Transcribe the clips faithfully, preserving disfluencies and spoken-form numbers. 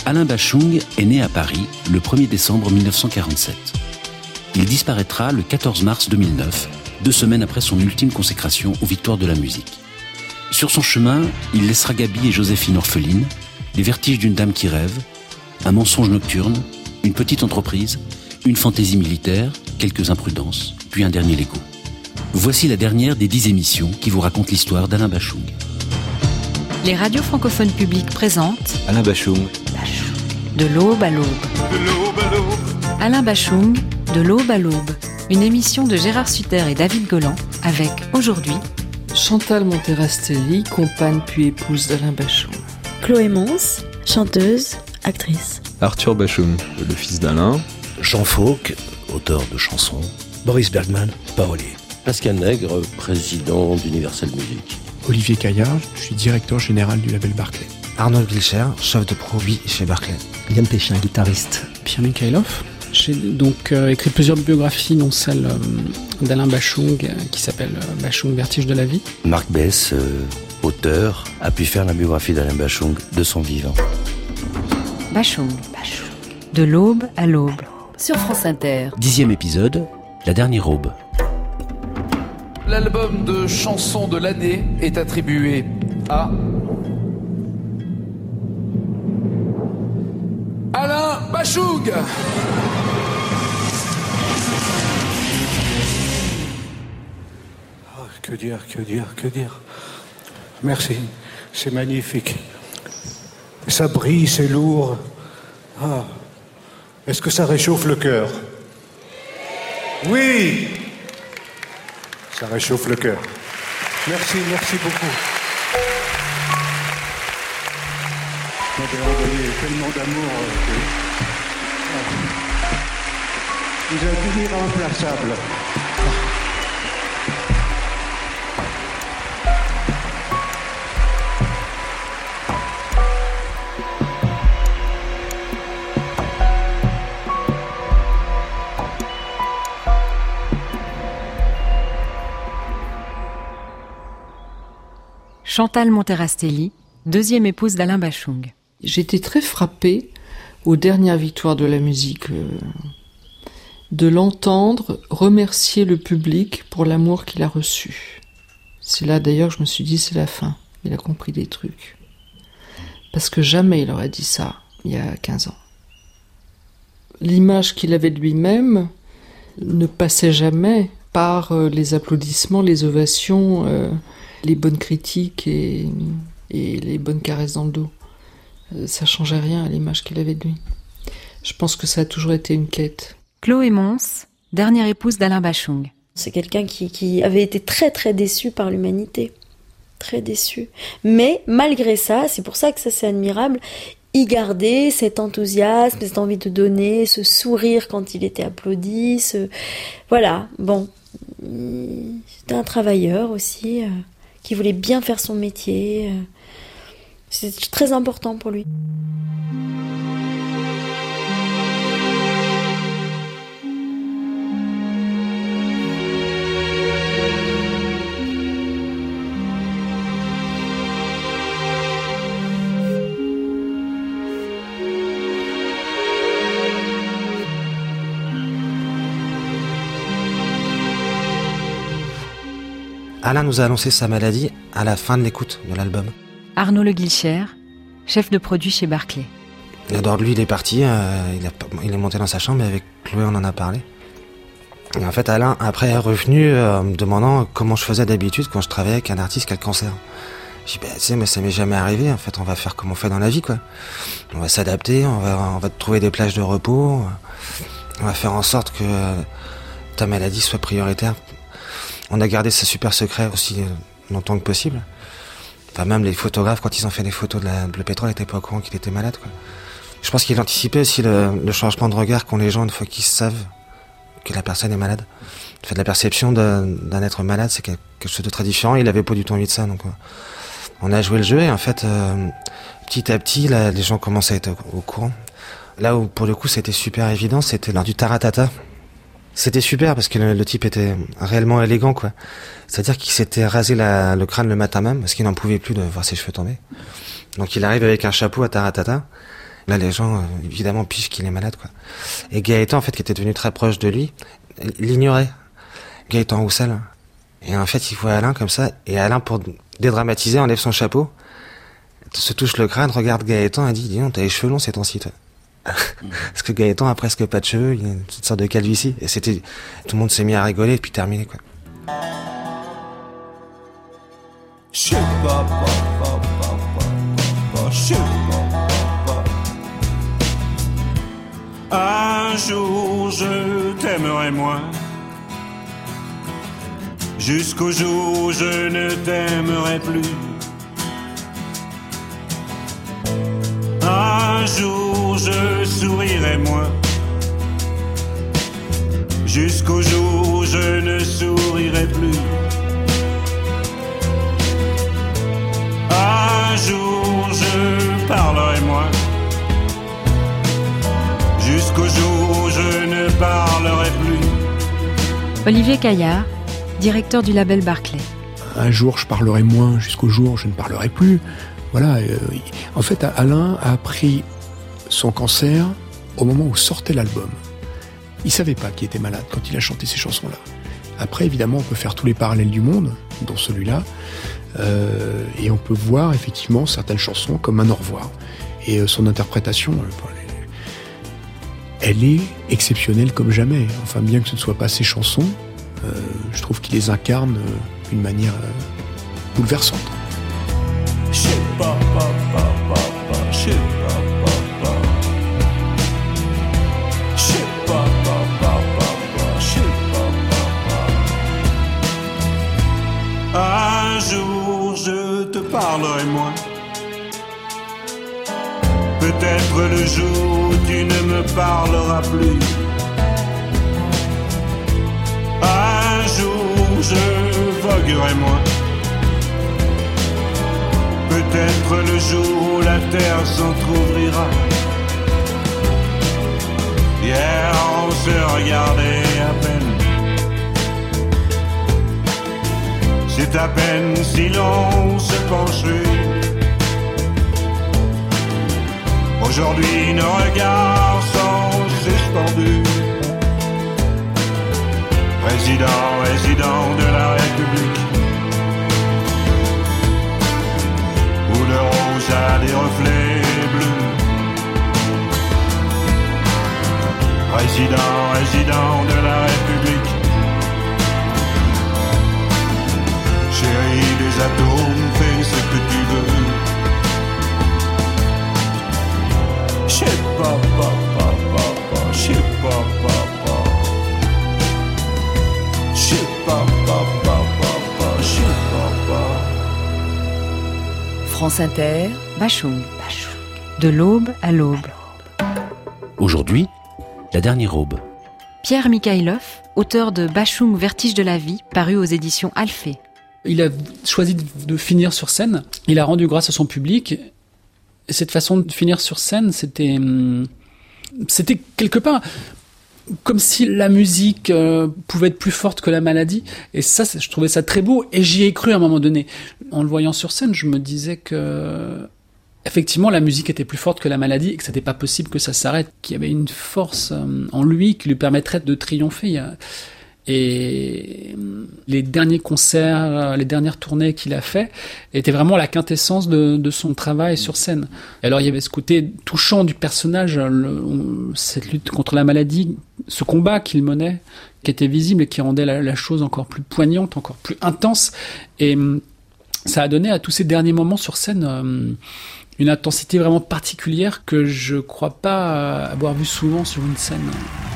Alain Bachung est né à Paris le premier décembre mille neuf cent quarante-sept. Il disparaîtra le quatorze mars deux mille neuf, deux semaines après son ultime consécration aux victoires de la musique. Sur son chemin, il laissera Gaby et Joséphine orphelines, les vertiges d'une dame qui rêve, un mensonge nocturne, une petite entreprise, une fantaisie militaire, quelques imprudences, puis un dernier Lego. Voici la dernière des dix émissions qui vous racontent l'histoire d'Alain Bachung. Les radios francophones publiques présentent Alain Bachung. De l'aube à l'aube. De l'aube à l'aube. Alain Bachung, de l'aube à l'aube. Une émission de Gérard Sutter et David Golan avec, aujourd'hui, Chantal Monterastelli, compagne puis épouse d'Alain Bachung. Chloé Mons, chanteuse, actrice. Arthur Bachung, le fils d'Alain. Jean Fauque, auteur de chansons. Boris Bergman, parolier. Pascal Nègre, président d'Universal Music. Olivier Caillard, je suis directeur général du label Barclay. Arnaud Wilcher, chef de produit chez Barclay. Yann Péchin, guitariste. Pierre Mikhailov. J'ai donc euh, écrit plusieurs biographies, dont celle euh, d'Alain Bachung, euh, qui s'appelle euh, Bachung, Vertige de la vie. Marc Bess, euh, auteur, a pu faire la biographie d'Alain Bachung de son vivant. Bachung, Bachung. De l'aube à l'aube. Sur France Inter. Dixième épisode, la dernière aube. L'album de chansons de l'année est attribué à Alain Bachung. Oh, que dire, que dire, que dire. Merci, c'est magnifique. Ça brille, c'est lourd. Ah. Est-ce que ça réchauffe le cœur? Oui! Ça réchauffe le cœur. Merci, merci beaucoup. Vous m'avez envoyé tellement d'amour. Vous êtes irremplaçable. Chantal Monterastelli, deuxième épouse d'Alain Bachung. J'étais très frappée, aux dernières victoires de la musique, euh, de l'entendre remercier le public pour l'amour qu'il a reçu. C'est là d'ailleurs que je me suis dit, c'est la fin. Il a compris des trucs. Parce que jamais il aurait dit ça, il y a quinze ans. L'image qu'il avait de lui-même ne passait jamais par euh, les applaudissements, les ovations... Euh, les bonnes critiques et, et les bonnes caresses dans le dos. Ça changeait rien à l'image qu'il avait de lui. Je pense que ça a toujours été une quête. Chloé Mons, dernière épouse d'Alain Bachung. C'est quelqu'un qui, qui avait été très très déçu par l'humanité. Très déçu. Mais malgré ça, c'est pour ça que ça c'est admirable, il gardait cet enthousiasme, cette envie de donner, ce sourire quand il était applaudi. Ce... Voilà, bon. C'était un travailleur aussi... Euh... qui voulait bien faire son métier. C'était très important pour lui. Alain nous a annoncé sa maladie à la fin de l'écoute de l'album. Arnaud Le Guilcher, chef de produit chez Barclay. Et alors lui, il est parti, euh, il, a, il est monté dans sa chambre et avec Chloé, on en a parlé. Et en fait, Alain, après, est revenu euh, me demandant comment je faisais d'habitude quand je travaillais avec un artiste qui a le cancer. J'ai dit, bah, tu sais, mais ça m'est jamais arrivé. En fait, on va faire comme on fait dans la vie, quoi. On va s'adapter, on va, on va trouver des plages de repos. On va faire en sorte que euh, ta maladie soit prioritaire. On a gardé ce super secret aussi longtemps que possible. Enfin, même les photographes, quand ils ont fait des photos de la, le pétrole, n'étaient pas au courant qu'il était malade, quoi. Je pense qu'il anticipait aussi le, le changement de regard qu'ont les gens une fois qu'ils savent que la personne est malade. En fait, la perception d'un, d'un être malade, c'est quelque chose de très différent. Il avait pas du tout envie de ça, donc on a joué le jeu et en fait, euh, petit à petit, là, les gens commencent à être au, au courant. Là où, pour le coup, c'était super évident, c'était lors du Taratata. C'était super parce que le, le type était réellement élégant, quoi. C'est-à-dire qu'il s'était rasé la, le crâne le matin même parce qu'il n'en pouvait plus de voir ses cheveux tomber. Donc il arrive avec un chapeau à Taratata Là, les gens, euh, évidemment, pigent qu'il est malade, quoi. Et Gaëtan, en fait, qui était devenu très proche de lui, l'ignorait. Gaëtan Roussel. Et en fait, il voit Alain comme ça, et Alain, pour dédramatiser, enlève son chapeau, se touche le crâne, regarde Gaëtan et dit, dis donc, t'as les cheveux longs ces temps-ci, toi. Parce que Gaëtan a presque pas de cheveux, il a une sorte de calvitie. Et c'était, tout le monde s'est mis à rigoler, et puis terminé, quoi. Un jour je t'aimerai moins, jusqu'au jour où je ne t'aimerai plus. Un jour je sourirai moins, jusqu'au jour où je ne sourirai plus. Un jour je parlerai moins, jusqu'au jour où je ne parlerai plus. Olivier Caillard, directeur du label Barclay. Un jour je parlerai moins, jusqu'au jour où je ne parlerai plus. Voilà. Euh, en fait, Alain a appris son cancer au moment où sortait l'album. Il savait pas qu'il était malade quand il a chanté ces chansons-là. Après, évidemment, on peut faire tous les parallèles du monde, dont celui-là, euh, et on peut voir effectivement certaines chansons comme un au revoir. Et euh, son interprétation, euh, elle est exceptionnelle comme jamais. Enfin, bien que ce ne soit pas ses chansons, euh, je trouve qu'il les incarne euh, d'une manière euh, bouleversante. Un jour je te parlerai moins, peut-être le jour où tu ne me parleras plus. Un jour je voguerai moins, peut-être le jour où la terre s'entr'ouvrira. Hier on se regardait à peine, c'est à peine si l'on se penchait. Aujourd'hui nos regards sont suspendus. Président, résident de la République, où le rose a des reflets bleus. Président, résident de la République, chérie des atomes, fais ce que tu veux. Je sais pas, pas, pas, pas, pas, je sais pas, pas, pas. Je sais pas, pas, pas, pas, pas, je sais pas, pas. France Inter, Bachung. De l'aube à l'aube. Aujourd'hui, la dernière aube. Pierre Mikhaïlov, auteur de Bachung, Vertige de la vie, paru aux éditions Alphée. Il a choisi de finir sur scène. Il a rendu grâce à son public. Et cette façon de finir sur scène, c'était, c'était quelque part comme si la musique euh, pouvait être plus forte que la maladie. Et ça, je trouvais ça très beau. Et j'y ai cru à un moment donné. En le voyant sur scène, je me disais que effectivement, la musique était plus forte que la maladie et que c'était pas possible que ça s'arrête. Qu'il y avait une force euh, en lui qui lui permettrait de triompher. Il y a... Et les derniers concerts, les dernières tournées qu'il a fait étaient vraiment la quintessence de, de son travail sur scène. Et alors il y avait ce côté touchant du personnage, le, cette lutte contre la maladie, ce combat qu'il menait, qui était visible et qui rendait la, la chose encore plus poignante, encore plus intense. Et ça a donné à tous ces derniers moments sur scène euh, une intensité vraiment particulière que je crois pas avoir vu souvent sur une scène.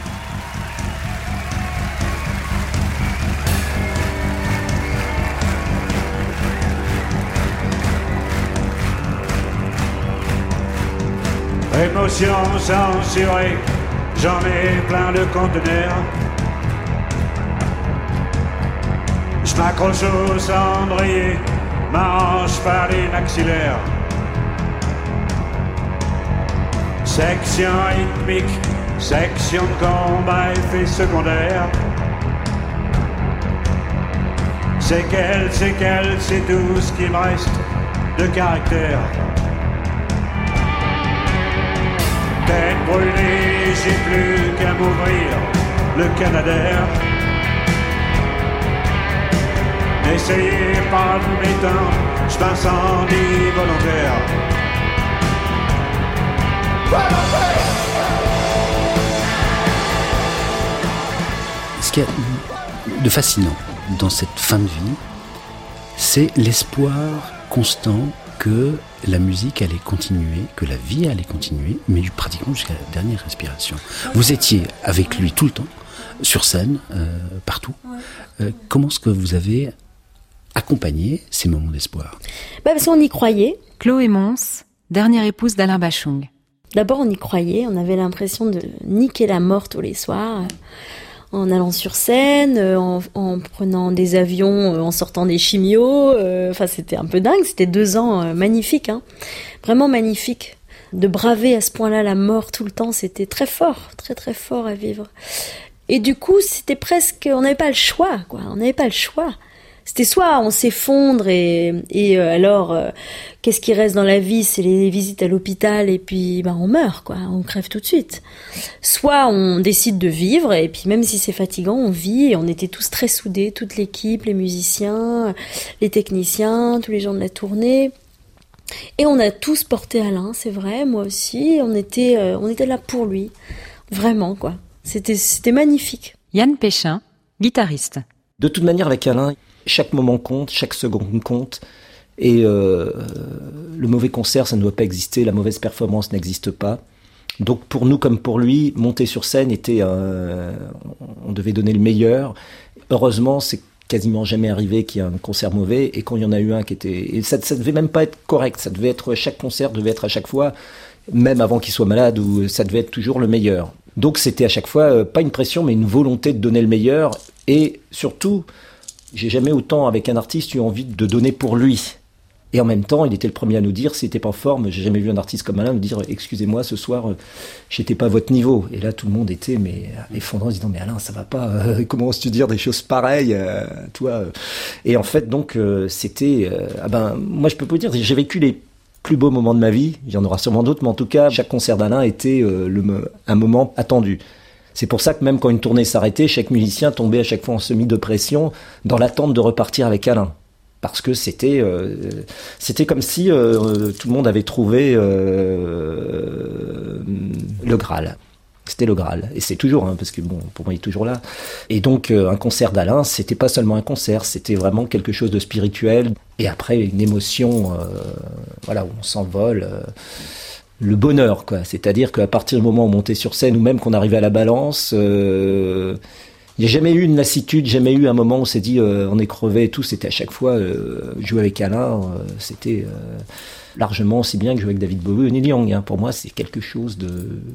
Émotion censurée, j'en ai plein de conteneurs. Je m'accroche au cendrier, mange par les maxillaires. Section rythmique, section de combat, effet secondaire. C'est qu'elle, c'est qu'elle, c'est tout ce qui me reste de caractère. Tête brûlée, j'ai plus qu'à m'ouvrir le Canadair. N'essayez pas de m'éteindre, je m'incendie volontaire. Ce qu'il y a de fascinant dans cette fin de vie, c'est l'espoir constant que la musique allait continuer, que la vie allait continuer, mais pratiquement jusqu'à la dernière respiration. Vous étiez avec lui tout le temps, sur scène, euh, partout. Euh, comment est-ce que vous avez accompagné ces moments d'espoir ? Bah parce qu'on y croyait. Chloé Mons, dernière épouse d'Alain Bachung. D'abord, on y croyait, on avait l'impression de niquer la mort tous les soirs, en allant sur scène, en, en prenant des avions, en sortant des chimios. Euh, enfin, c'était un peu dingue, c'était deux ans euh, magnifiques, hein, vraiment magnifiques. De braver à ce point-là la mort tout le temps, c'était très fort, très très fort à vivre. Et du coup, c'était presque, on n'avait pas le choix, quoi, on n'avait pas le choix. C'était soit on s'effondre et, et euh, alors euh, qu'est-ce qui reste dans la vie, c'est les visites à l'hôpital et puis ben on meurt quoi, on crève tout de suite. Soit on décide de vivre et puis même si c'est fatigant, on vit et on était tous très soudés, toute l'équipe, les musiciens, les techniciens, tous les gens de la tournée. Et on a tous porté Alain, c'est vrai, moi aussi, on était euh, on était là pour lui. Vraiment quoi. C'était c'était magnifique. Yann Péchin, guitariste. De toute manière avec Alain, chaque moment compte, chaque seconde compte, et euh, le mauvais concert, ça ne doit pas exister, la mauvaise performance n'existe pas. Donc pour nous comme pour lui, monter sur scène était, euh, on devait donner le meilleur. Heureusement, c'est quasiment jamais arrivé qu'il y ait un concert mauvais, et quand il y en a eu un qui était, et ça, ça devait même pas être correct, ça devait être, chaque concert devait être à chaque fois, même avant qu'il soit malade, ou ça devait être toujours le meilleur. Donc c'était à chaque fois, euh, pas une pression, mais une volonté de donner le meilleur, et surtout, j'ai jamais autant, avec un artiste, eu envie de donner pour lui. Et en même temps, il était le premier à nous dire, s'il n'était pas en forme, j'ai jamais vu un artiste comme Alain nous dire, excusez-moi, ce soir, euh, j'étais pas à votre niveau. Et là, tout le monde était, mais, effondré, en se disant, mais Alain, ça va pas, euh, comment oses-tu dire des choses pareilles, euh, toi euh. Et en fait, donc, euh, c'était, euh, ah ben, moi, je peux pas vous dire, j'ai vécu les plus beaux moments de ma vie, il y en aura sûrement d'autres, mais en tout cas, chaque concert d'Alain était euh, le, un moment attendu. C'est pour ça que même quand une tournée s'arrêtait, chaque musicien tombait à chaque fois en semi-dépression dans l'attente de repartir avec Alain. Parce que c'était, euh, c'était comme si euh, tout le monde avait trouvé euh, le Graal. C'était le Graal. Et c'est toujours, hein, parce que bon, pour moi, il est toujours là. Et donc, euh, un concert d'Alain, c'était pas seulement un concert, c'était vraiment quelque chose de spirituel. Et après, une émotion, euh, voilà, où on s'envole. Euh, le bonheur, quoi. C'est-à-dire qu'à partir du moment où on montait sur scène, ou même qu'on arrivait à la balance, euh, il n'y a jamais eu une lassitude, jamais eu un moment où on s'est dit euh, on est crevé et tout. C'était à chaque fois euh, jouer avec Alain, euh, c'était euh, largement aussi bien que jouer avec David Bowie ou Neil Young. Hein. Pour moi, c'est quelque chose de...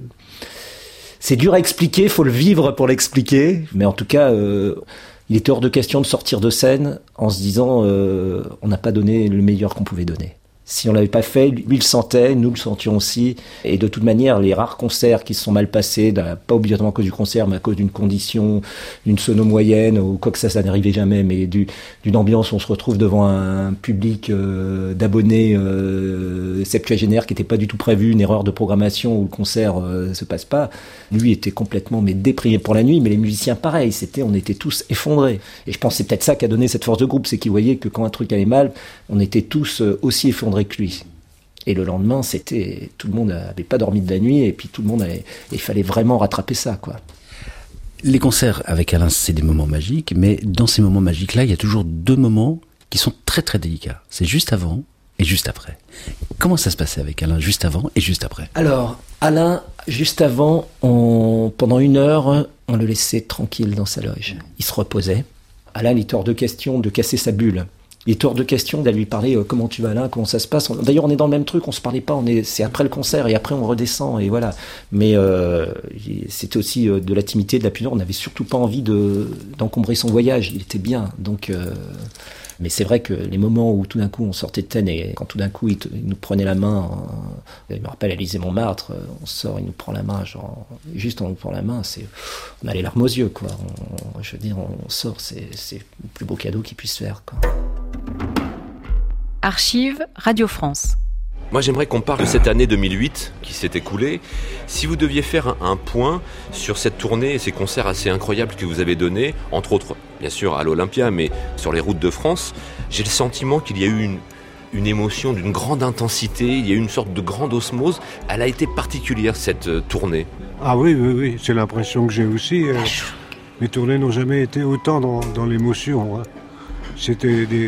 C'est dur à expliquer, faut le vivre pour l'expliquer. Mais en tout cas, euh, il était hors de question de sortir de scène en se disant euh, on n'a pas donné le meilleur qu'on pouvait donner. Si on l'avait pas fait, lui il le sentait, nous le sentions aussi. Et de toute manière, les rares concerts qui se sont mal passés, pas obligatoirement à cause du concert, mais à cause d'une condition, d'une sono moyenne, ou quoi que ça, ça n'arrivait jamais, mais du, d'une ambiance où on se retrouve devant un public euh, d'abonnés euh, septuagénaires qui n'était pas du tout prévu, une erreur de programmation où le concert euh, se passe pas. Lui était complètement mais déprimé pour la nuit, mais les musiciens pareil, c'était, on était tous effondrés. Et je pense que c'est peut-être ça qui a donné cette force de groupe, c'est qu'ils voyaient que quand un truc allait mal, on était tous aussi effondrés que lui. Et le lendemain, c'était, tout le monde n'avait pas dormi de la nuit, et puis tout le monde avait, il fallait vraiment rattraper ça, quoi. Les concerts avec Alain, c'est des moments magiques, mais dans ces moments magiques-là, il y a toujours deux moments qui sont très très délicats. C'est juste avant et juste après. Comment ça se passait avec Alain, juste avant et juste après ? Alors, Alain, juste avant, on, pendant une heure, on le laissait tranquille dans sa loge. Il se reposait. Alain, il était hors de question de casser sa bulle. Il est hors de question d'aller lui parler euh, comment tu vas Alain, comment ça se passe. D'ailleurs, on est dans le même truc, on se parlait pas, on est, c'est après le concert et après on redescend et voilà. Mais euh, c'était aussi euh, de l'intimité, de la pudeur. On n'avait surtout pas envie de d'encombrer son voyage. Il était bien, donc. Euh, mais c'est vrai que les moments où tout d'un coup on sortait de scène et quand tout d'un coup il, te, il nous prenait la main, euh, je me rappelle Élysée Montmartre, euh, on sort, il nous prend la main, genre juste on nous prend la main, c'est, on a les larmes aux yeux quoi. On, je veux dire, on sort, c'est, c'est le plus beau cadeau qu'il puisse faire quoi. Archives Radio France. Moi, j'aimerais qu'on parle de cette année deux mille huit qui s'est écoulée. Si vous deviez faire un, un point sur cette tournée et ces concerts assez incroyables que vous avez donnés, entre autres, bien sûr, à l'Olympia, mais sur les routes de France, j'ai le sentiment qu'il y a eu une, une émotion d'une grande intensité, il y a eu une sorte de grande osmose. Elle a été particulière, cette euh, tournée. Ah oui, oui, oui, c'est l'impression que j'ai aussi. Euh, mes tournées n'ont jamais été autant dans, dans l'émotion. Hein. C'était des...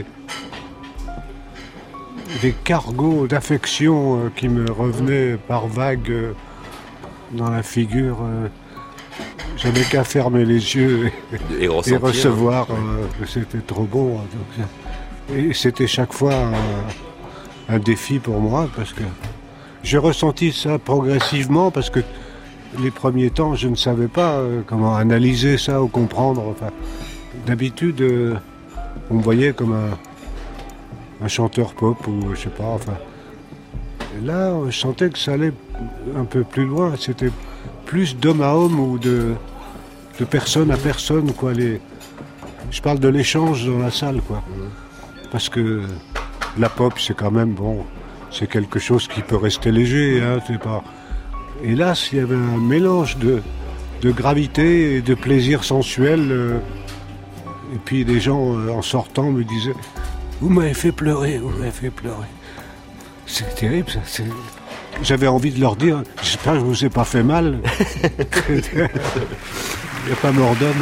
des cargos d'affection euh, qui me revenaient par vagues euh, dans la figure. Euh, j'avais qu'à fermer les yeux et, et, et recevoir. Euh, c'était trop bon. Donc, et c'était chaque fois un, un défi pour moi parce que j'ai ressenti ça progressivement parce que les premiers temps, je ne savais pas euh, comment analyser ça ou comprendre. Enfin, d'habitude, euh, on me voyait comme un un chanteur pop ou je sais pas, enfin. Et là, je sentais que ça allait un peu plus loin. C'était plus d'homme à homme ou de, de personne à personne, quoi. Les... Je parle de l'échange dans la salle, quoi. Parce que la pop, c'est quand même, bon, c'est quelque chose qui peut rester léger, hein, c'est pas... Et là, il y avait un mélange de, de gravité et de plaisir sensuel. Euh... Et puis des gens, euh, en sortant, me disaient « Vous m'avez fait pleurer, vous m'avez fait pleurer. » C'est terrible, ça. C'est... J'avais envie de leur dire « J'espère que je vous ai pas fait mal. » Il n'y a pas mort d'homme.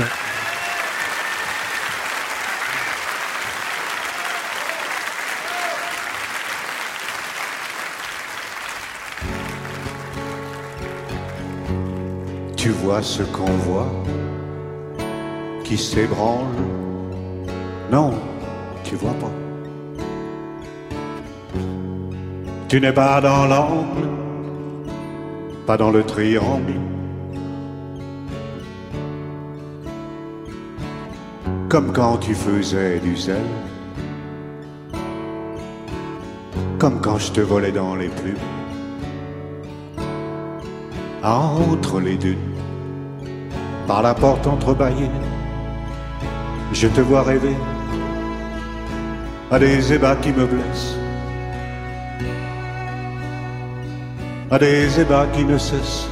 Tu vois ce qu'on voit qui s'ébranle? Non, tu vois pas. Tu n'es pas dans l'angle, pas dans le triangle. Comme quand tu faisais du zèle, comme quand je te volais dans les plumes. Entre les dunes, par la porte entrebâillée, je te vois rêver à des ébats qui me blessent, à des ébats qui ne cessent.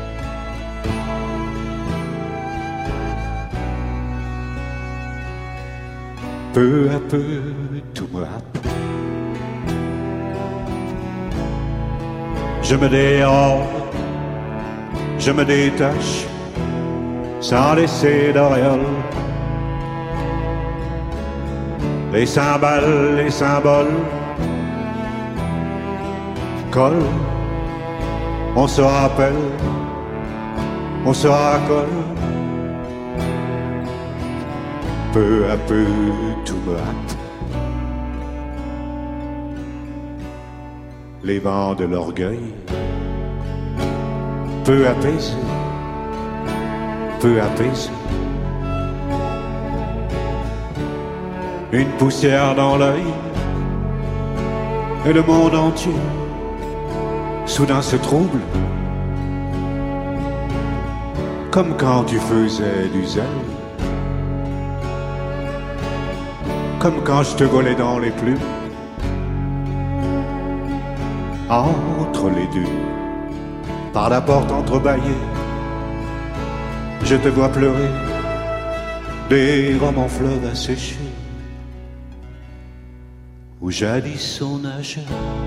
Peu à peu, tout me happe. Je me déhore, je me détache, sans laisser d'auréole. Les cymbales, les symboles collent. On se rappelle, on se racole. Peu à peu, tout me hâte. Les vents de l'orgueil, peu apaisés, peu apaisés. Une poussière dans l'œil, et le monde entier soudain se trouble, comme quand tu faisais du zèle, comme quand je te volais dans les plumes. Entre les dunes, par la porte entrebâillée, je te vois pleurer des romans fleuves asséchés, où jadis on nageait.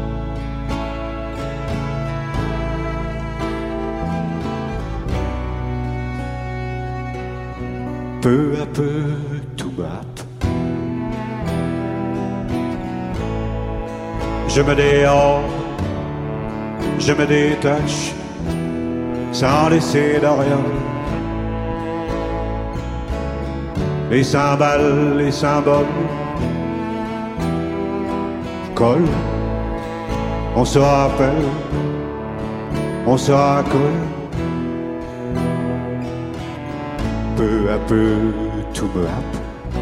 Peu à peu, tout m'happe. Je me déhore, je me détache, sans laisser d'auréole. Les cymbales, les symboles collent. On se rappelle, on se racole. Peu à peu, tout me happe.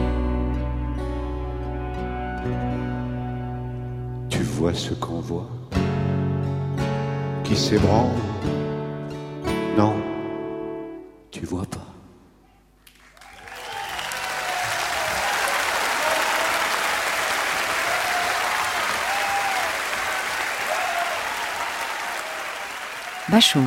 Tu vois ce qu'on voit qui s'ébranle? Non, tu vois pas. Bachung.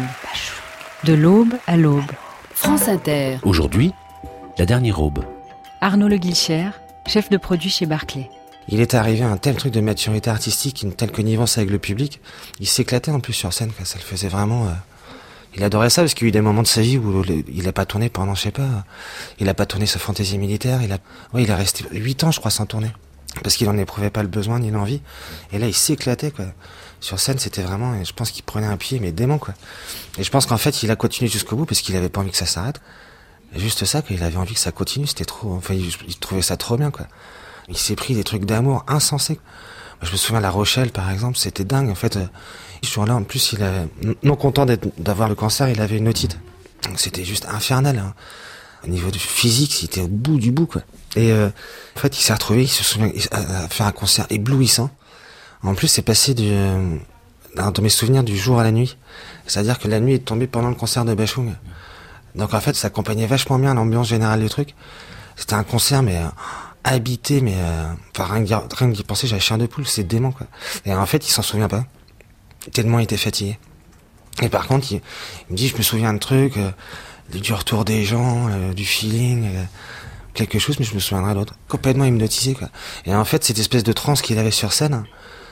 De l'aube à l'aube. France Inter. Aujourd'hui, la dernière aube. Arnaud Le Guilcher, chef de produit chez Barclay. Il était arrivé à un tel truc de maturité artistique, une telle connivence avec le public. Il s'éclatait en plus sur scène, quoi. Ça le faisait vraiment... Euh... Il adorait ça parce qu'il y a eu des moments de sa vie où il a pas tourné pendant, je sais pas, il a pas tourné sa fantaisie militaire. Il a, ouais, il est resté huit ans, je crois, sans tourner. Parce qu'il en éprouvait pas le besoin ni l'envie. Et là, il s'éclatait, quoi. Sur scène, c'était vraiment, je pense qu'il prenait un pied, mais dément, quoi. Et je pense qu'en fait, il a continué jusqu'au bout parce qu'il avait pas envie que ça s'arrête. Et juste ça, qu'il avait envie que ça continue, c'était trop, enfin, il, il trouvait ça trop bien, quoi. Il s'est pris des trucs d'amour insensés. Moi, je me souviens, La Rochelle, par exemple, c'était dingue, en fait. Ce jour-là, en plus, il a, non content d'être, d'avoir le cancer, il avait une otite. Donc, c'était juste infernal, hein. Au niveau du physique, il était au bout du bout, quoi. Et, euh, en fait, il s'est retrouvé, il se souvient, à faire un concert éblouissant. En plus, c'est passé du, euh, dans mes souvenirs, du jour à la nuit. C'est-à-dire que la nuit est tombée pendant le concert de Bachung. Donc, en fait, ça accompagnait vachement bien l'ambiance générale du truc. C'était un concert, mais, euh, habité, mais, euh, enfin, rien que, rien que d'y penser, j'avais chair de poule, c'est dément, quoi. Et en fait, il s'en souvient pas. Tellement il était fatigué. Et par contre, il, il me dit, je me souviens de trucs, euh, du retour des gens, euh, du feeling, euh, quelque chose, mais je me souviendrai d'autre. Complètement hypnotisé, quoi. Et en fait, cette espèce de transe qu'il avait sur scène,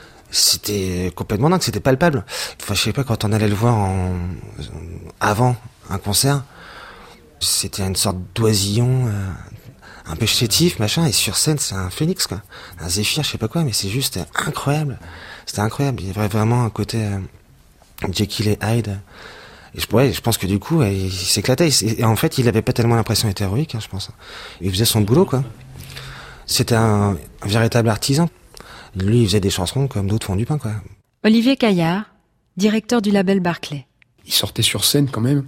c'était complètement dingue, c'était palpable. Enfin, je sais pas, quand on allait le voir en, avant un concert, c'était une sorte d'oisillon, euh, un peu chétif, machin, et sur scène, c'est un phénix, quoi. Un zéphyr, je sais pas quoi, mais c'est juste incroyable. C'était incroyable. Il y avait vraiment un côté euh, Jekyll et Hyde. Et je, ouais, je pense que du coup, ouais, il s'éclatait. Et en fait, il avait pas tellement l'impression d'être héroïque, hein, je pense. Il faisait son boulot, quoi. C'était un, un véritable artisan. Lui, il faisait des chansons comme d'autres font du pain, quoi. Olivier Caillard, directeur du label Barclay. Il sortait sur scène quand même.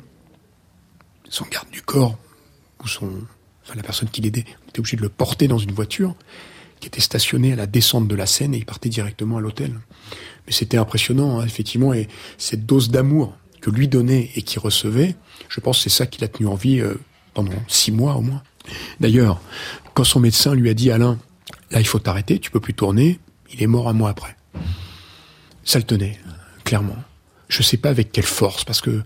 Son garde du corps, ou son, enfin la personne qui l'aidait, on était obligé de le porter dans une voiture qui était stationnée à la descente de la scène et il partait directement à l'hôtel. Mais c'était impressionnant, hein, effectivement, et cette dose d'amour que lui donnait et qu'il recevait, je pense que c'est ça qui l'a tenu en vie euh, pendant six mois au moins. D'ailleurs, quand son médecin lui a dit « Alain, là il faut t'arrêter, tu peux plus tourner », il est mort un mois après. Ça le tenait, clairement. Je sais pas avec quelle force, parce que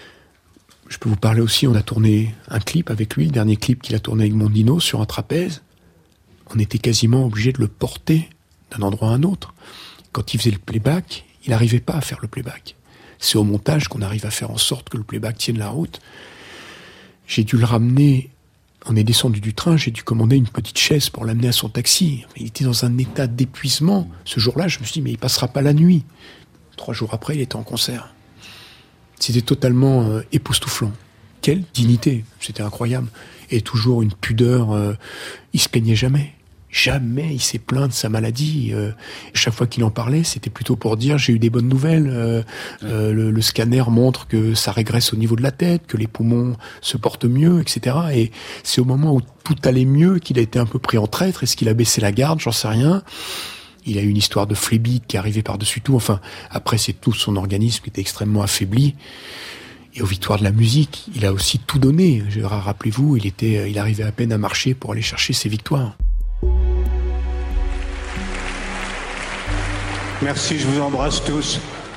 je peux vous parler aussi, on a tourné un clip avec lui, le dernier clip qu'il a tourné avec Mondino sur un trapèze. On était quasiment obligé de le porter d'un endroit à un autre. Quand il faisait le playback, il n'arrivait pas à faire le playback. C'est au montage qu'on arrive à faire en sorte que le playback tienne la route. J'ai dû le ramener, on est descendu du train, j'ai dû commander une petite chaise pour l'amener à son taxi. Il était dans un état d'épuisement. Ce jour-là, je me suis dit, mais il passera pas la nuit. Trois jours après, il était en concert. C'était totalement euh, époustouflant. Quelle dignité, c'était incroyable. Et toujours une pudeur, euh, il se plaignait jamais. Jamais il s'est plaint de sa maladie. Euh, chaque fois qu'il en parlait, c'était plutôt pour dire j'ai eu des bonnes nouvelles. Euh, euh, le, le scanner montre que ça régresse au niveau de la tête, que les poumons se portent mieux, et cetera. Et c'est au moment où tout allait mieux qu'il a été un peu pris en traître. Est-ce qu'il a baissé la garde? J'en sais rien. Il a eu une histoire de phlébite qui arrivait par-dessus tout. Enfin, après, c'est tout son organisme qui était extrêmement affaibli. Et aux Victoires de la musique, il a aussi tout donné. Rappelez-vous, il était, il arrivait à peine à marcher pour aller chercher ses victoires. Merci, je vous embrasse tous.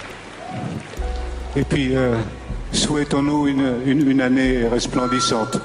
Et puis, euh, souhaitons-nous une, une, une année resplendissante.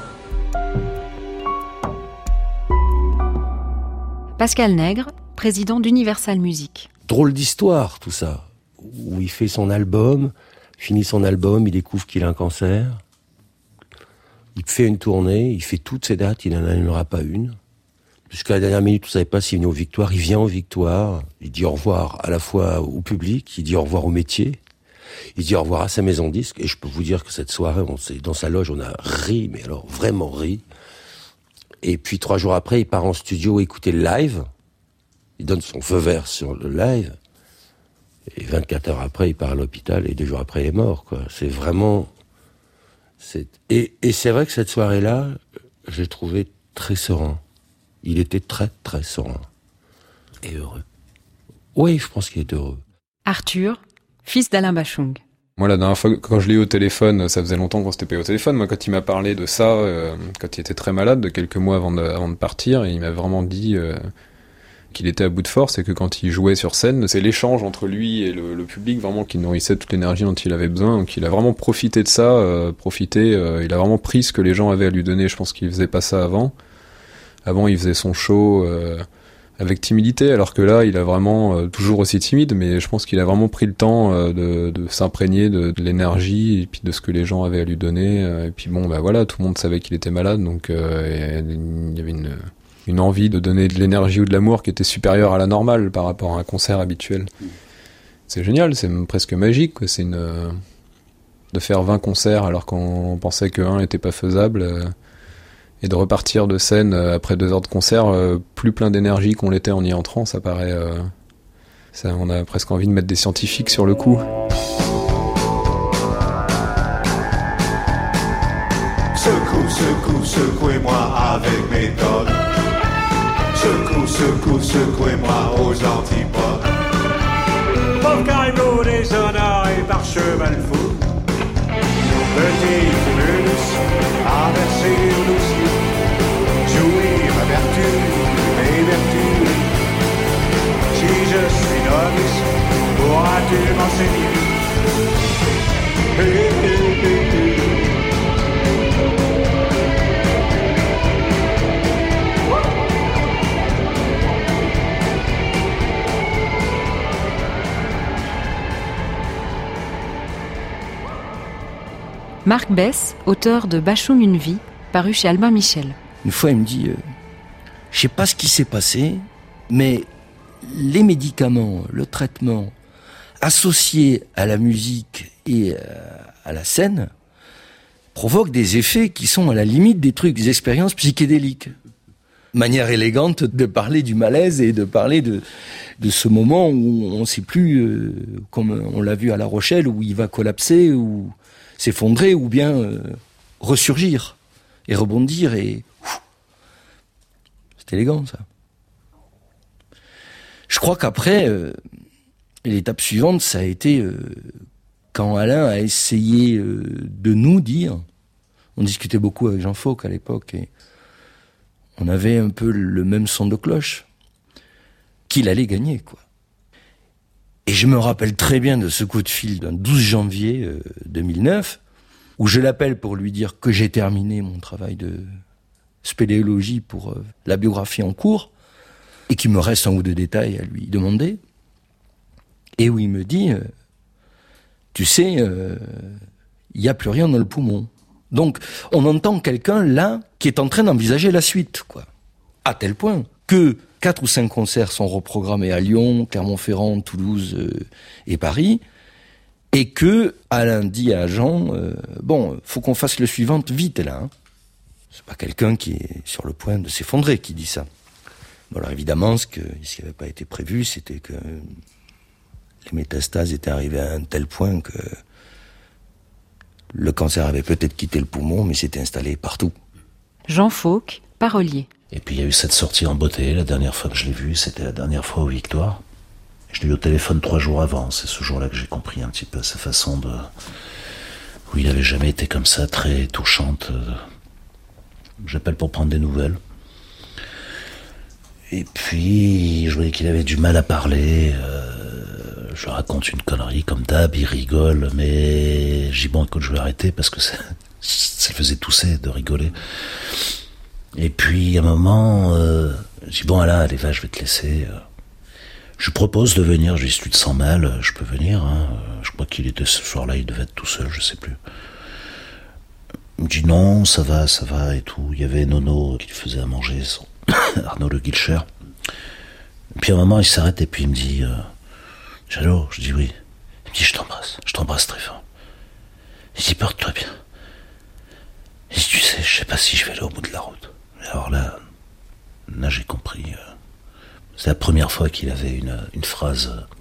Pascal Nègre, président d'Universal Music. Drôle d'histoire, tout ça. Où il fait son album, finit son album, il découvre qu'il a un cancer. Il fait une tournée, il fait toutes ses dates, il n'en annulera pas une. Jusqu'à la dernière minute, on ne savait pas s'il venait aux Victoires. Il vient aux Victoires, il dit au revoir à la fois au public, il dit au revoir au métier, il dit au revoir à sa maison de disques. Et je peux vous dire que cette soirée, on s'est, dans sa loge, on a ri, mais alors vraiment ri. Et puis trois jours après, il part en studio écouter le live. Il donne son feu vert sur le live. Et vingt-quatre heures après, il part à l'hôpital et deux jours après, il est mort, quoi. C'est vraiment... C'est... Et, et c'est vrai que cette soirée-là, j'ai trouvé très serein. Il était très, très serein. Et heureux. Oui, je pense qu'il est heureux. Arthur, fils d'Alain Bachung. Moi, la dernière fois, quand je l'ai eu au téléphone, ça faisait longtemps qu'on s'était pas eu au téléphone. Moi, quand il m'a parlé de ça, euh, quand il était très malade, de quelques mois avant de, avant de partir, et il m'a vraiment dit... Euh, qu'il était à bout de force et que quand il jouait sur scène, c'est l'échange entre lui et le, le public vraiment qui nourrissait toute l'énergie dont il avait besoin. Donc il a vraiment profité de ça, euh, profité, euh, il a vraiment pris ce que les gens avaient à lui donner. Je pense qu'il faisait pas ça avant. Avant, il faisait son show euh, avec timidité, alors que là, il a vraiment, euh, toujours aussi timide, mais je pense qu'il a vraiment pris le temps euh, de, de s'imprégner de, de l'énergie et puis de ce que les gens avaient à lui donner. Euh, et puis bon, bah voilà, tout le monde savait qu'il était malade, donc euh, il y avait une... une envie de donner de l'énergie ou de l'amour qui était supérieure à la normale par rapport à un concert habituel. C'est génial, c'est presque magique, quoi. C'est une euh, de faire vingt concerts alors qu'on pensait que un était pas faisable euh, et de repartir de scène euh, après deux heures de concert euh, plus plein d'énergie qu'on l'était en y entrant, ça paraît euh, ça, on a presque envie de mettre des scientifiques sur le coup. Secoue, secoue, secouez-moi avec méthode. Secoue, secoue, secouez-moi aux antipodes. Pauvre caribou déshonoré par cheval fou. Petit Fumulus a versé aussi. Jouir ma vertu, mes vertus. Si je suis novice, pourras-tu m'enseigner? Hey, hey, hey, hey. Marc Besse, auteur de Bachung une vie, paru chez Albin Michel. Une fois, il me dit, euh, je sais pas ce qui s'est passé, mais les médicaments, le traitement associé à la musique et à la scène provoquent des effets qui sont à la limite des trucs, des expériences psychédéliques. Manière élégante de parler du malaise et de parler de, de ce moment où on ne sait plus, euh, comme on l'a vu à La Rochelle, où il va collapser, ou s'effondrer, ou bien euh, ressurgir et rebondir. Et ouf, c'est élégant, ça. Je crois qu'après, euh, l'étape suivante, ça a été euh, quand Alain a essayé euh, de nous dire, on discutait beaucoup avec Jean Fauque à l'époque, et on avait un peu le même son de cloche, qu'il allait gagner, quoi. Et je me rappelle très bien de ce coup de fil d'un douze janvier euh, deux mille neuf, où je l'appelle pour lui dire que j'ai terminé mon travail de spéléologie pour euh, la biographie en cours, et qu'il me reste un ou deux détails à lui demander, et où il me dit, euh, tu sais, il euh, n'y a plus rien dans le poumon. Donc, on entend quelqu'un, là, qui est en train d'envisager la suite, quoi. À tel point que quatre ou cinq concerts sont reprogrammés à Lyon, Clermont-Ferrand, Toulouse euh, et Paris, et que Alain dit à Jean, euh, bon, faut qu'on fasse le suivant vite, là. Hein. C'est pas quelqu'un qui est sur le point de s'effondrer qui dit ça. Bon, alors évidemment, ce que, ce qui n'avait pas été prévu, c'était que les métastases étaient arrivées à un tel point que le cancer avait peut-être quitté le poumon, mais s'était installé partout. Jean Fauque, parolier. Et puis il y a eu cette sortie en beauté, la dernière fois que je l'ai vu, c'était la dernière fois aux Victoires. Je l'ai eu au téléphone trois jours avant, c'est ce jour-là que j'ai compris un petit peu sa façon de... où il avait jamais été comme ça, très touchante. J'appelle pour prendre des nouvelles. Et puis, je voyais qu'il avait du mal à parler. Euh, je raconte une connerie comme d'hab, il rigole, mais j'ai dit bon, écoute, je vais arrêter parce que ça, ça faisait tousser de rigoler. Et puis, à un moment, euh, j'ai dit bon, Alain, allez, va, je vais te laisser. Je propose de venir. Je lui ai dit, si tu te sens mal, je peux venir. Hein. Je crois qu'il était ce soir-là, il devait être tout seul, je sais plus. Il me dit non, ça va, ça va et tout. Il y avait Nono qui lui faisait à manger, son Arnaud Le Guilcher. Et puis à un moment, il s'arrête et puis il me dit euh, Jalo, je dis oui. Il me dit je t'embrasse, je t'embrasse très fort. Il dit porte-toi bien. Il dit tu sais, je sais pas si je vais aller au bout de la route. Et alors là, là j'ai compris. Euh, c'est la première fois qu'il avait une, une phrase euh,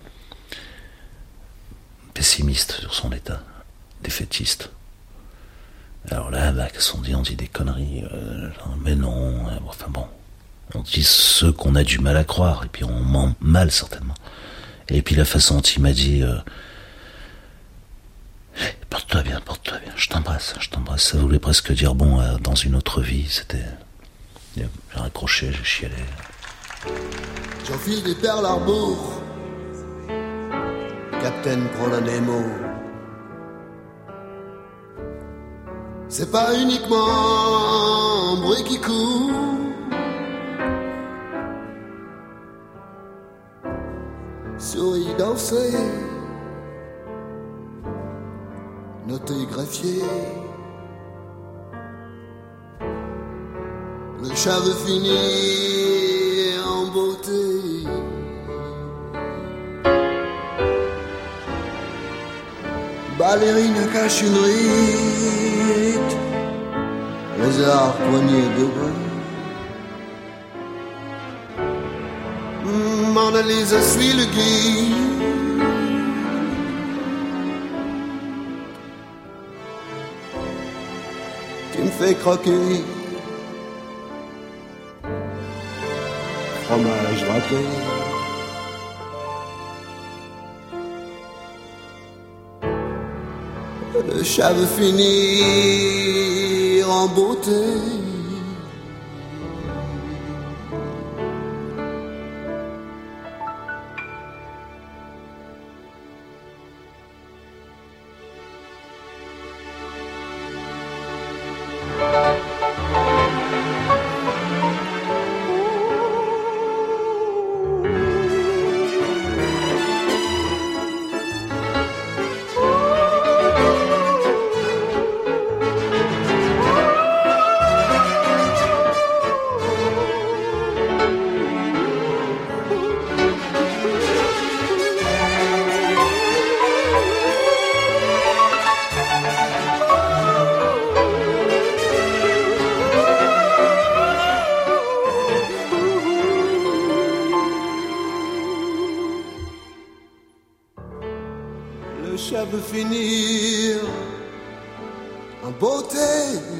pessimiste sur son état, défaitiste. Alors là, bah, qu'est-ce qu'on dit? On dit des conneries. Euh, genre, mais non, euh, enfin bon. On dit ce qu'on a du mal à croire, et puis on ment mal certainement. Et puis la façon dont il m'a dit euh, hey, porte-toi bien, porte-toi bien, je t'embrasse, je t'embrasse. Ça voulait presque dire bon, euh, dans une autre vie, c'était... J'ai raccroché, j'ai chialé. J'enfile des perles Harbour. Captain prend la Nemo. C'est pas uniquement un bruit qui court. Souris danser. Noté greffier. Le chat veut finir en beauté. Ballerine cache une rite. Lézard poignet de bras. Mona Lisa suit le guide. Tu me fais croquer. Fromage râpé. Le chat veut finir en beauté. Le chat veut finir en beauté.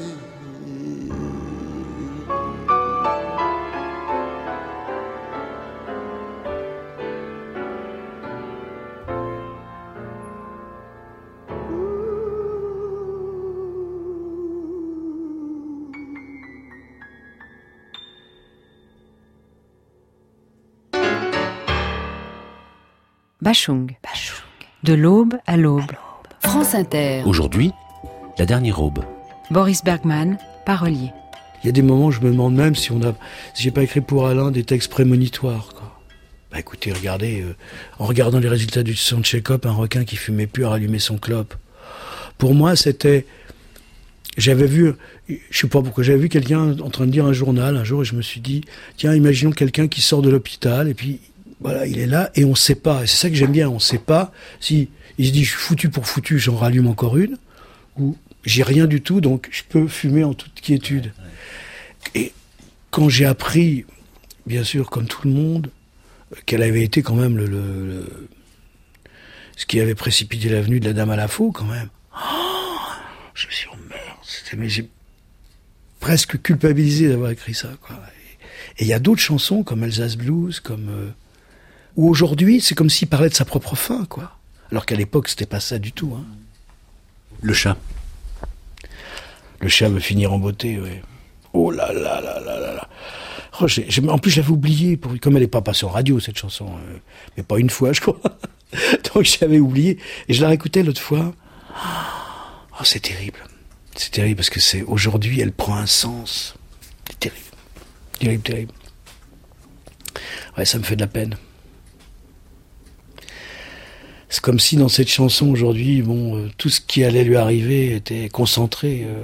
Bachung. De l'aube à l'aube. France Inter. Aujourd'hui, la dernière aube. Boris Bergman, parolier. Il y a des moments où je me demande même si on a, si j'ai pas écrit pour Alain des textes prémonitoires, quoi. Bah écoutez, regardez, euh, en regardant les résultats du sang de Chekhov, un requin qui fumait plus a rallumé son clope. Pour moi, c'était, j'avais vu, je sais pas pourquoi, j'avais vu quelqu'un en train de lire un journal un jour et je me suis dit, tiens, imaginons quelqu'un qui sort de l'hôpital et puis voilà, il est là et on sait pas. Et c'est ça que j'aime bien, on sait pas si il se dit je suis foutu pour foutu, j'en rallume encore une, ou j'ai rien du tout, donc je peux fumer en toute quiétude. Et quand j'ai appris, bien sûr, comme tout le monde, qu'elle avait été quand même le, le, le ce qui avait précipité la venue de la Dame à la Faux, quand même. Oh, je me suis dit, oh merde, c'était, mais j'ai presque culpabilisé d'avoir écrit ça, quoi. Et il y a d'autres chansons comme Alsace Blues, comme euh, où aujourd'hui, c'est comme s'il parlait de sa propre fin, quoi. Alors qu'à l'époque, c'était pas ça du tout, hein. Le chat. Le chat veut finir en beauté, oui. Oh là là là là là là. Oh, j'ai, j'ai, en plus, j'avais oublié, pour, comme elle n'est pas passée en radio, cette chanson, euh, mais pas une fois, je crois. Donc j'avais oublié. Et je la réécoutais l'autre fois. Oh, c'est terrible. C'est terrible parce que c'est aujourd'hui, elle prend un sens. C'est terrible. Terrible, terrible. Ouais, ça me fait de la peine. C'est comme si dans cette chanson aujourd'hui, bon, euh, tout ce qui allait lui arriver était concentré. Euh...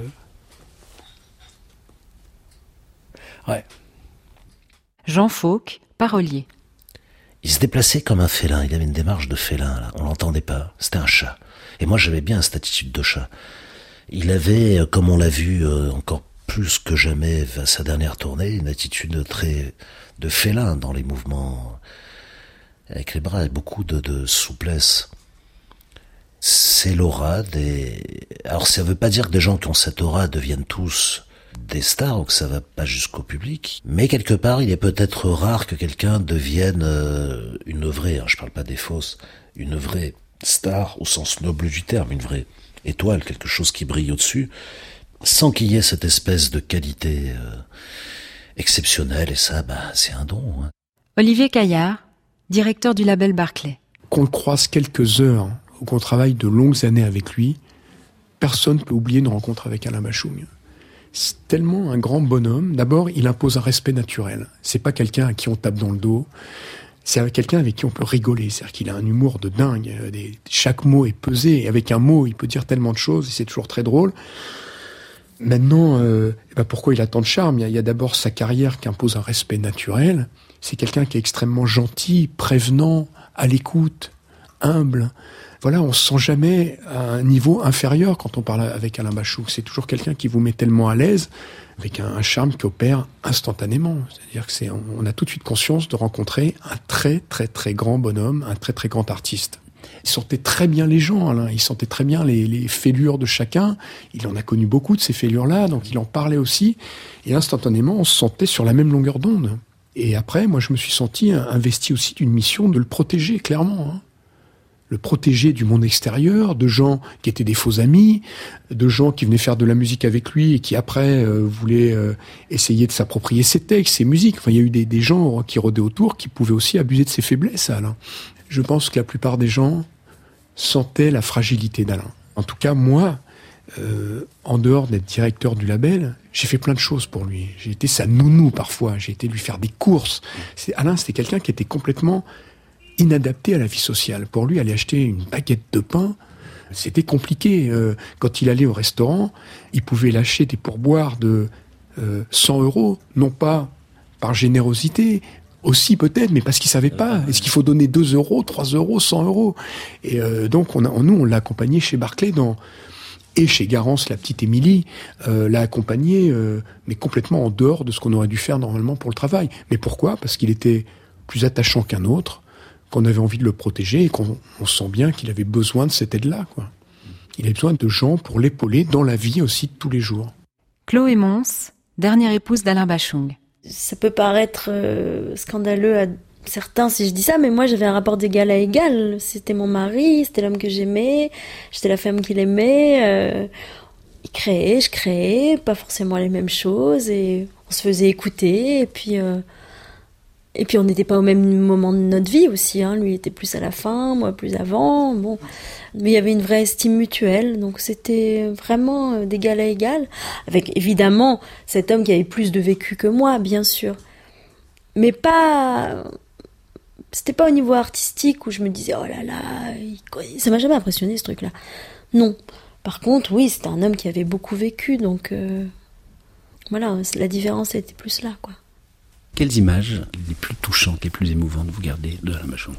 Ouais. Jean Fauque, parolier. Il se déplaçait comme un félin, il avait une démarche de félin, là. On l'entendait pas, c'était un chat. Et moi j'aimais bien cette attitude de chat. Il avait, comme on l'a vu euh, encore plus que jamais à sa dernière tournée, une attitude très de félin dans les mouvements, avec les bras, et beaucoup de, de souplesse. C'est l'aura des... Alors ça veut pas dire que des gens qui ont cette aura deviennent tous des stars, ou que ça va pas jusqu'au public, mais quelque part il est peut-être rare que quelqu'un devienne euh, une vraie, hein, je parle pas des fausses, une vraie star au sens noble du terme, une vraie étoile, quelque chose qui brille au-dessus, sans qu'il y ait cette espèce de qualité euh, exceptionnelle, et ça, bah, c'est un don, hein. Olivier Caillard, directeur du label Barclay. Qu'on le croise quelques heures ou qu'on travaille de longues années avec lui, personne ne peut oublier une rencontre avec Alain Bachung. C'est tellement un grand bonhomme. D'abord, il impose un respect naturel. C'est pas quelqu'un à qui on tape dans le dos. C'est quelqu'un avec qui on peut rigoler. C'est-à-dire qu'il a un humour de dingue. Des, chaque mot est pesé. Et avec un mot, il peut dire tellement de choses et c'est toujours très drôle. Maintenant, euh, eh ben pourquoi il a tant de charme ? Il y a, il y a d'abord sa carrière qui impose un respect naturel. C'est quelqu'un qui est extrêmement gentil, prévenant, à l'écoute, humble. Voilà, on se sent jamais à un niveau inférieur quand on parle avec Alain Bachung. C'est toujours quelqu'un qui vous met tellement à l'aise, avec un, un charme qui opère instantanément. C'est-à-dire que c'est, on a tout de suite conscience de rencontrer un très très très grand bonhomme, un très très grand artiste. Il sentait très bien les gens, Alain. Il sentait très bien les, les fêlures de chacun. Il en a connu beaucoup de ces fêlures-là, donc il en parlait aussi. Et instantanément, on se sentait sur la même longueur d'onde. Et après, moi, je me suis senti investi aussi d'une mission de le protéger, clairement. Hein. Le protéger du monde extérieur, de gens qui étaient des faux amis, de gens qui venaient faire de la musique avec lui et qui après euh, voulaient euh, essayer de s'approprier ses textes, ses musiques. Enfin, il y a eu des, des gens qui rôdaient autour qui pouvaient aussi abuser de ses faiblesses, Alain. Je pense que la plupart des gens sentaient la fragilité d'Alain. En tout cas, moi, euh, en dehors d'être directeur du label, j'ai fait plein de choses pour lui. J'ai été sa nounou parfois, j'ai été lui faire des courses. C'est, Alain, c'était quelqu'un qui était complètement inadapté à la vie sociale. Pour lui, aller acheter une baguette de pain, c'était compliqué. Euh, quand il allait au restaurant, il pouvait lâcher des pourboires de euh, cent euros, non pas par générosité, aussi peut-être, mais parce qu'il savait pas. Est-ce qu'il faut donner deux euros, trois euros, cent euros ? Et euh, donc, on a, nous, on l'a accompagné chez Barclay dans... Et chez Garance, la petite Émilie, euh, l'a accompagné, euh, mais complètement en dehors de ce qu'on aurait dû faire normalement pour le travail. Mais pourquoi ? Parce qu'il était plus attachant qu'un autre, qu'on avait envie de le protéger et qu'on on sent bien qu'il avait besoin de cette aide-là, quoi. Il avait besoin de gens pour l'épauler dans la vie aussi de tous les jours. Chloé Mons, dernière épouse d'Alain Bachung. Ça peut paraître euh, scandaleux à certains si je dis ça, mais moi j'avais un rapport d'égal à égal. C'était mon mari, c'était l'homme que j'aimais, j'étais la femme qu'il aimait. Euh, il créait, je créais, pas forcément les mêmes choses, et on se faisait écouter, et puis... Euh, Et puis on n'était pas au même moment de notre vie aussi, hein. Lui était plus à la fin, moi plus avant, bon. Mais il y avait une vraie estime mutuelle, donc c'était vraiment d'égal à égal. Avec évidemment cet homme qui avait plus de vécu que moi, bien sûr. Mais pas... C'était pas au niveau artistique où je me disais, oh là là, il... ça m'a jamais impressionné ce truc-là. Non. Par contre, oui, c'était un homme qui avait beaucoup vécu, donc... Euh... Voilà, la différence était plus là, quoi. Quelles images les plus touchantes, les plus émouvantes vous gardez de Alain Bachung ?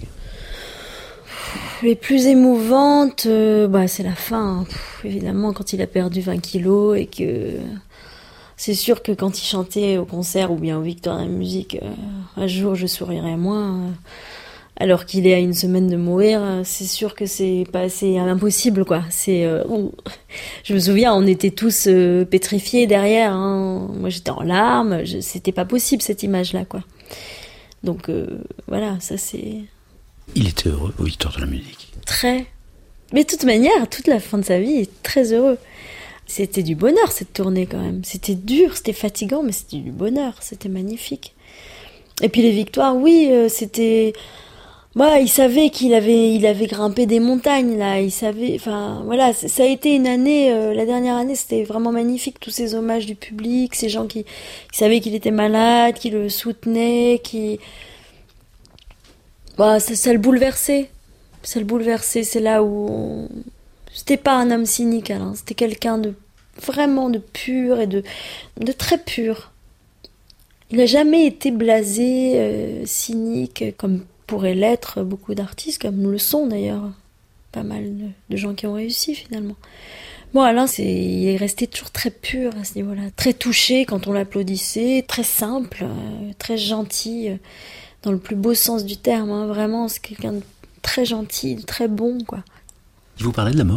Les plus émouvantes, euh, bah, c'est la fin. Pff, évidemment, quand il a perdu vingt kilos et que... C'est sûr que quand il chantait au concert ou bien au Victoire de la musique, euh, un jour je sourirais moins. Euh, alors qu'il est à une semaine de mourir, c'est sûr que c'est pas, c'est impossible, quoi. C'est, euh, je me souviens, on était tous euh, pétrifiés derrière. Hein. Moi, j'étais en larmes. Je, c'était pas possible cette image-là, quoi. Donc euh, voilà, ça c'est. Il était heureux aux Victoires de la musique. Très. Mais de toute manière, toute la fin de sa vie, il est très heureux. C'était du bonheur cette tournée quand même. C'était dur, c'était fatigant, mais c'était du bonheur. C'était magnifique. Et puis les victoires, oui, euh, c'était. Bah, il savait qu'il avait, il avait grimpé des montagnes, là. Il savait, enfin, voilà, ça a été une année, euh, la dernière année, c'était vraiment magnifique. Tous ces hommages du public, ces gens qui, qui savaient qu'il était malade, qui le soutenaient, qui, bah, ça, ça le bouleversait. Ça le bouleversait. C'est là où, on... c'était pas un homme cynique, Alain. C'était quelqu'un de, vraiment de pur et de, de très pur. Il n'a jamais été blasé, euh, cynique, comme pourraient l'être beaucoup d'artistes, comme nous le sont d'ailleurs pas mal de, de gens qui ont réussi finalement. Bon, Alain, c'est, il est resté toujours très pur à ce niveau-là, très touché quand on l'applaudissait, très simple, euh, très gentil, euh, dans le plus beau sens du terme, hein, vraiment, c'est quelqu'un de très gentil, de très bon, quoi. Il vous parlait de la mort ?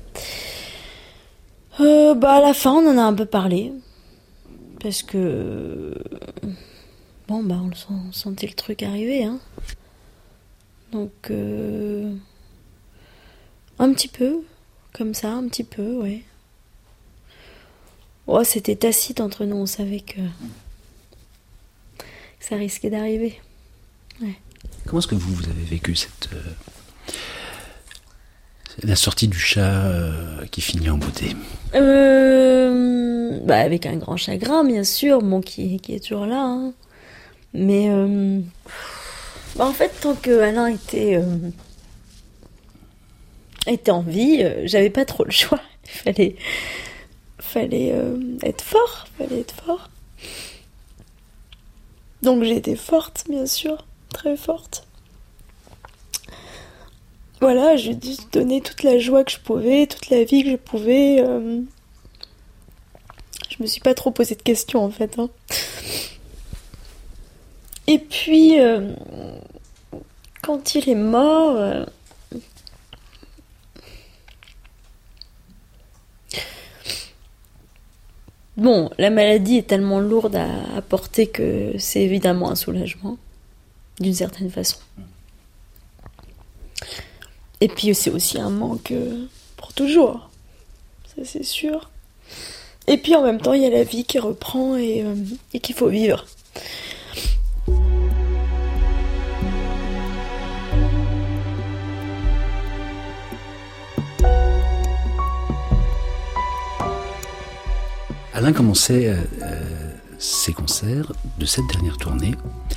euh, bah, à la fin, on en a un peu parlé, parce que... Bon, bah, on, le sent, on sentait le truc arriver, hein. Donc, euh, un petit peu, comme ça, un petit peu, ouais. Oh, c'était tacite entre nous, on savait que, que ça risquait d'arriver. Ouais. Comment est-ce que vous, vous avez vécu cette euh, la sortie du chat euh, qui finit en beauté? euh, bah Avec un grand chagrin, bien sûr, bon, qui, qui est toujours là. Hein. Mais euh, bah en fait, tant que Alain était, euh, était en vie, euh, j'avais pas trop le choix. Il fallait, fallait euh, être fort, fallait être fort. Donc j'ai été forte, bien sûr, très forte. Voilà, j'ai dû donner toute la joie que je pouvais, toute la vie que je pouvais. Euh... Je me suis pas trop posé de questions, en fait. Hein. Et puis, euh... quand il est mort... Euh... Bon, la maladie est tellement lourde à, à porter que c'est évidemment un soulagement, d'une certaine façon. Et puis c'est aussi un manque pour toujours, ça c'est sûr. Et puis en même temps, il y a la vie qui reprend et, euh, et qu'il faut vivre. Alain commençait euh, euh, ses concerts de cette dernière tournée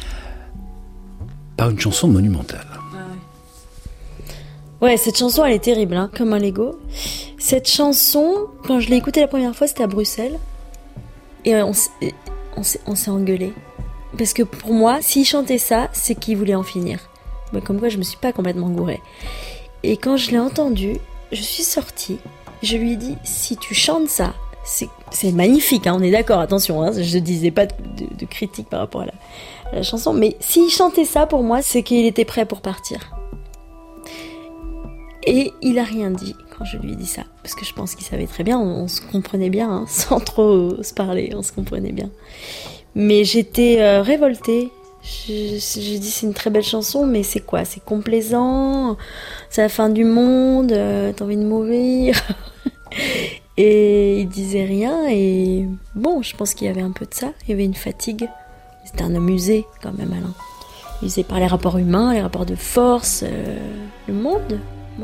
par une chanson monumentale. Ouais, cette chanson, elle est terrible, hein, comme un Lego. Cette chanson, quand je l'ai écoutée la première fois, c'était à Bruxelles. Et on s'est, on s'est, on s'est engueulé. Parce que pour moi, s'il chantait ça, c'est qu'il voulait en finir. Mais comme quoi, je me suis pas complètement gourée. Et quand je l'ai entendu, je suis sortie. Je lui ai dit, si tu chantes ça, c'est, c'est magnifique, hein, on est d'accord, attention, hein, je ne disais pas de, de, de critique par rapport à la, à la chanson. Mais s'il chantait ça, pour moi, c'est qu'il était prêt pour partir. Et il a rien dit quand je lui ai dit ça, parce que je pense qu'il savait très bien, on, on se comprenait bien, hein, sans trop se parler, on se comprenait bien. Mais j'étais euh, révoltée. J'ai dit c'est une très belle chanson, mais c'est quoi? C'est complaisant, c'est la fin du monde, euh, t'as envie de mourir. Et il disait rien, et bon, je pense qu'il y avait un peu de ça, il y avait une fatigue. C'était un homme usé quand même, Alain. Usé par les rapports humains, les rapports de force, euh, le monde. Bon.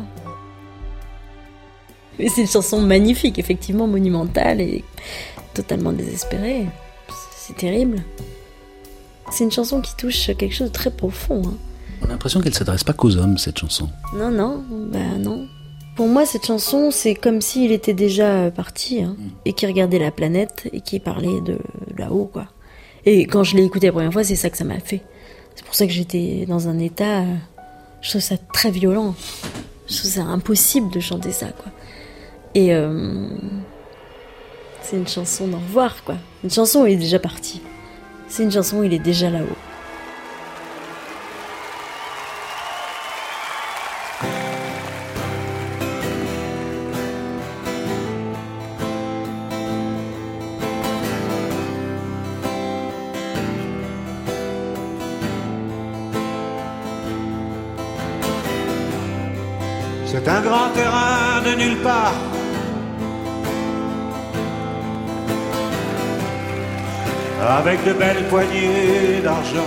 Mais c'est une chanson magnifique, effectivement monumentale et totalement désespérée. C'est terrible. C'est une chanson qui touche quelque chose de très profond. Hein. On a l'impression qu'elle ne s'adresse pas qu'aux hommes, cette chanson. Non, non, bah non. Pour moi, cette chanson, c'est comme s'il était déjà parti, hein, mm. et qu'il regardait la planète et qu'il parlait de là-haut, quoi. Et quand je l'ai écouté la première fois, c'est ça que ça m'a fait. C'est pour ça que j'étais dans un état... Je trouve ça très violent. Je trouve ça impossible de chanter ça, quoi. Et euh, c'est une chanson d'au revoir, quoi. Une chanson où il est déjà parti. C'est une chanson où il est déjà là-haut. C'est un grand terrain de nulle part. Avec de belles poignées d'argent.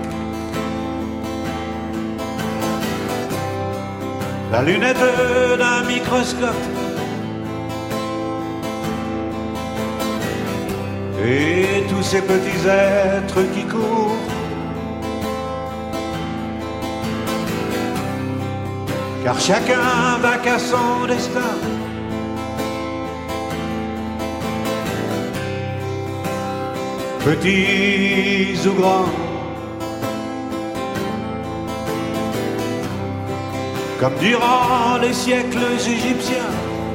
La lunette d'un microscope. Et tous ces petits êtres qui courent. Car chacun va qu'à son destin. Petits ou grands, comme durant les siècles égyptiens.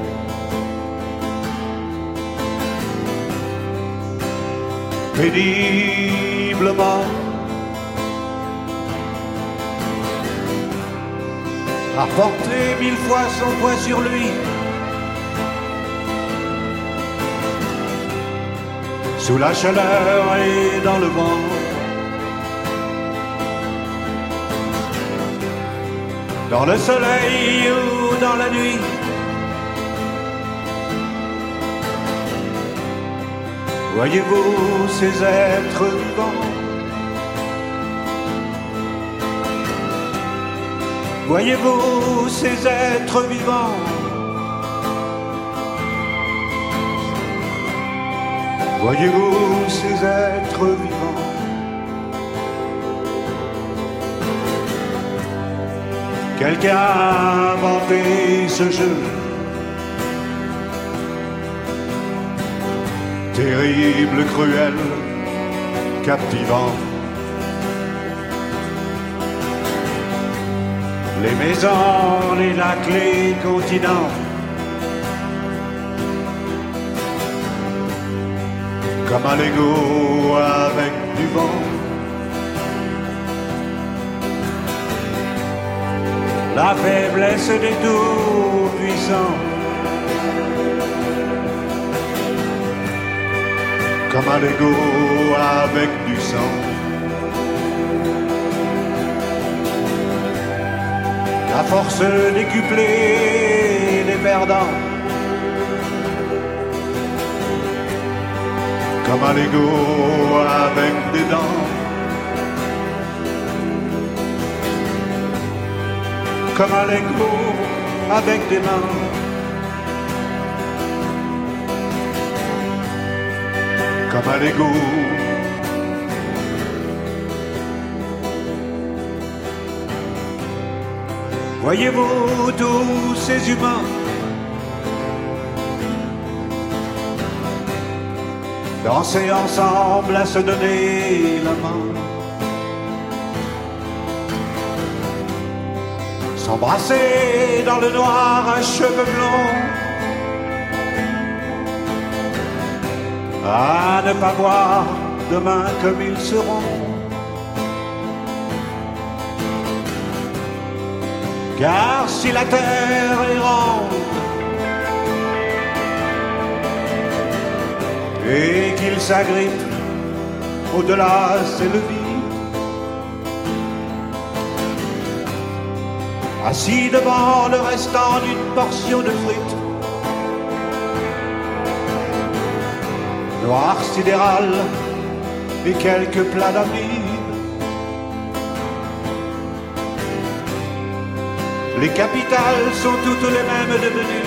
Péniblement, à porter mille fois son poids sur lui. Sous la chaleur et dans le vent. Dans le soleil ou dans la nuit. Voyez-vous ces êtres vivants Voyez-vous ces êtres vivants? Voyez-vous ces êtres vivants? Quelqu'un a inventé ce jeu, terrible, cruel, captivant. Les maisons, les lacs, les continents, comme un Lego avec du vent. La faiblesse des tout-puissants, comme un Lego avec du sang. La force décuplée des perdants, comme un Lego avec des dents. Comme un Lego avec des mains. Comme un Lego. Voyez-vous tous ces humains danser ensemble à se donner la main, s'embrasser dans le noir à cheveux blonds, à ne pas voir demain comme ils seront. Car si la terre est ronde et qu'il s'agrippe, au-delà c'est le vide. Assis devant le restant d'une portion de frites, noir sidéral et quelques plats d'amide. Les capitales sont toutes les mêmes devenues,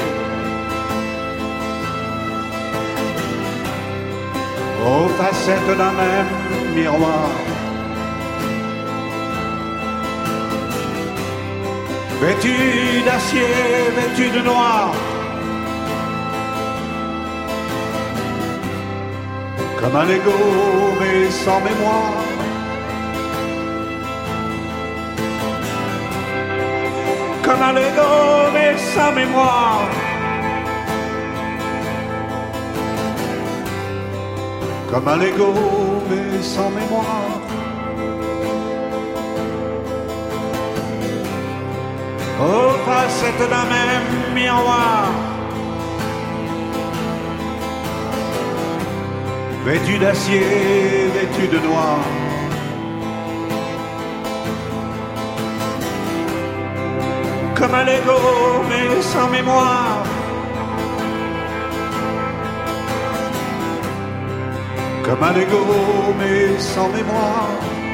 aux facettes d'un même miroir. Vêtues d'acier, vêtues de noir, comme un Lego mais sans mémoire. Comme un Lego mais sans mémoire. Comme un Lego mais sans mémoire. Aux facettes d'un même miroir. Vêtu d'acier, vêtu de noir. Comme un Lego mais sans mémoire. Comme un Lego mais sans mémoire.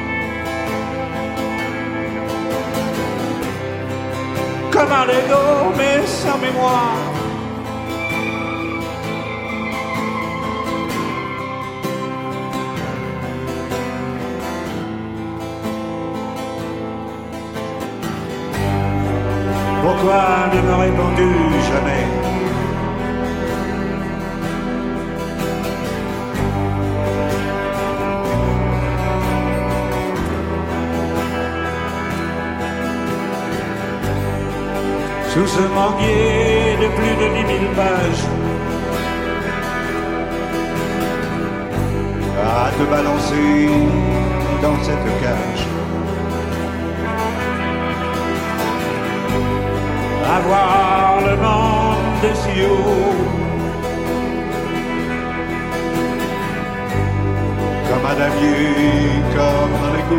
Comme un Lego mais sans mémoire. Pourquoi ne me réponds-tu jamais? Sous ce manguier de plus de dix mille pages, à te balancer dans cette cage, à voir le monde de si haut, comme un damier, comme un Lego.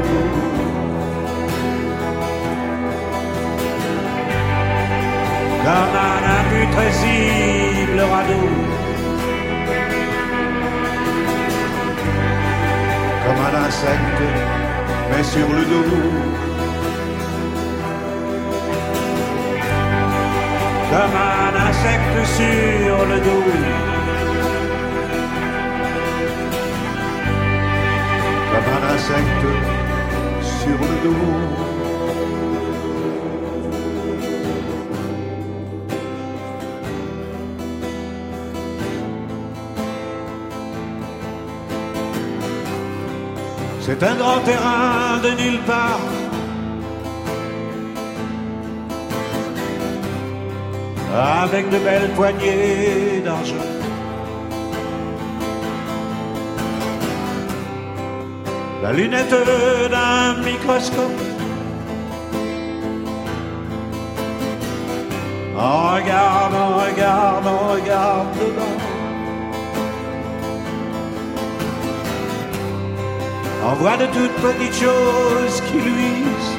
Comme un imputrescible radeau, comme un insecte, mais sur le dos. comme un insecte sur le dos. Comme un insecte sur le dos. C'est un grand terrain de nulle part. Avec de belles poignées d'argent. La lunette d'un microscope. On regarde, on regarde, on regarde dedans. On voit de toutes petites choses qui luisent.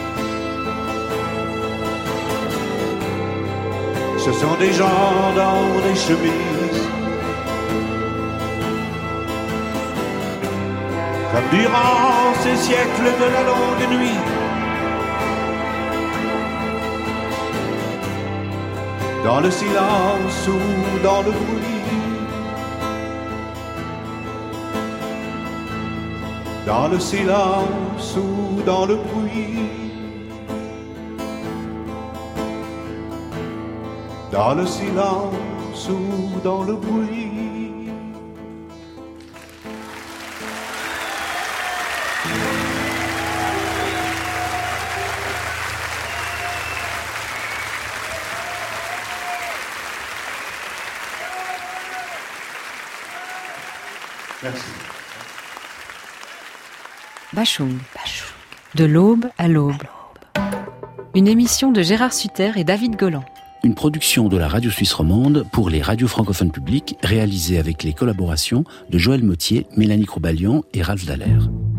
Ce sont des gens dans des chemises. Comme durant ces siècles de la longue nuit. Dans le silence ou dans le bruit. Dans le silence ou dans le bruit. Dans le silence ou dans le bruit. Merci. Bachung. De l'aube à l'aube. Une émission de Gérard Sutter et David Golan. Une production de la Radio Suisse romande pour les radios francophones publiques réalisée avec les collaborations de Joël Mottier, Mélanie Cробalian et Ralph Dallaire.